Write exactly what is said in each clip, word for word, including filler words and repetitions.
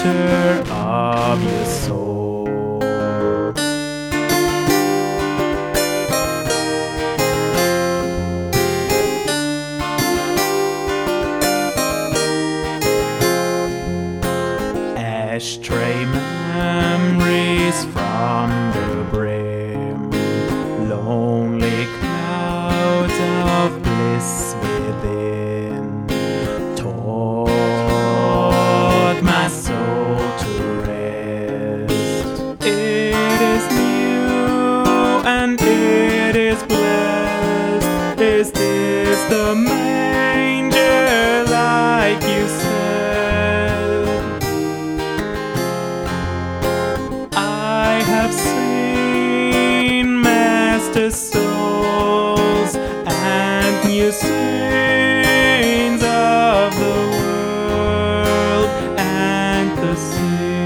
master of your soul. Ashtray memories from the brim, lonely clouds of bliss within, taught my soul to rest. It is new and it is blessed. Is this the manger like you said? I have seen master souls and new saints of the world and the sea.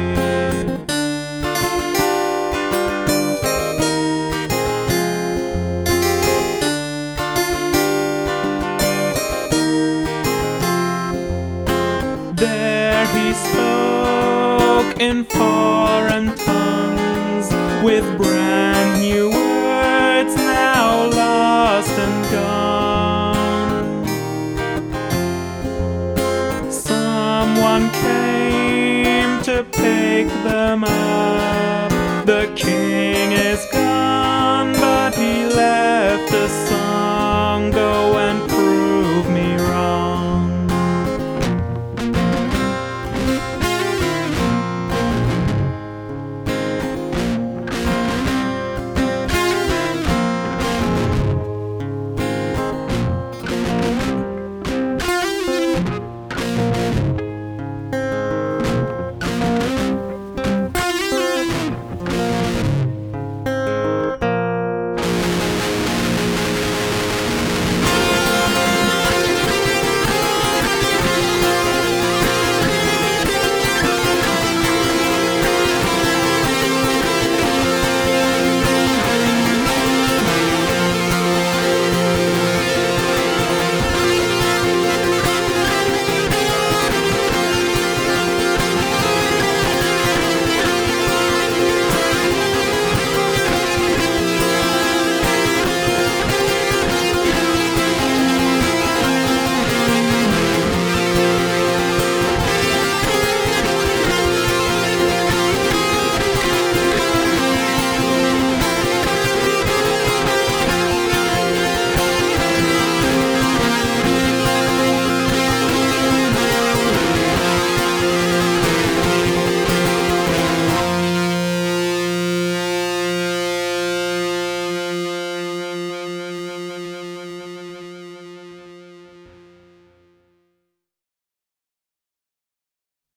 There he spoke in foreign tongues with brand new words.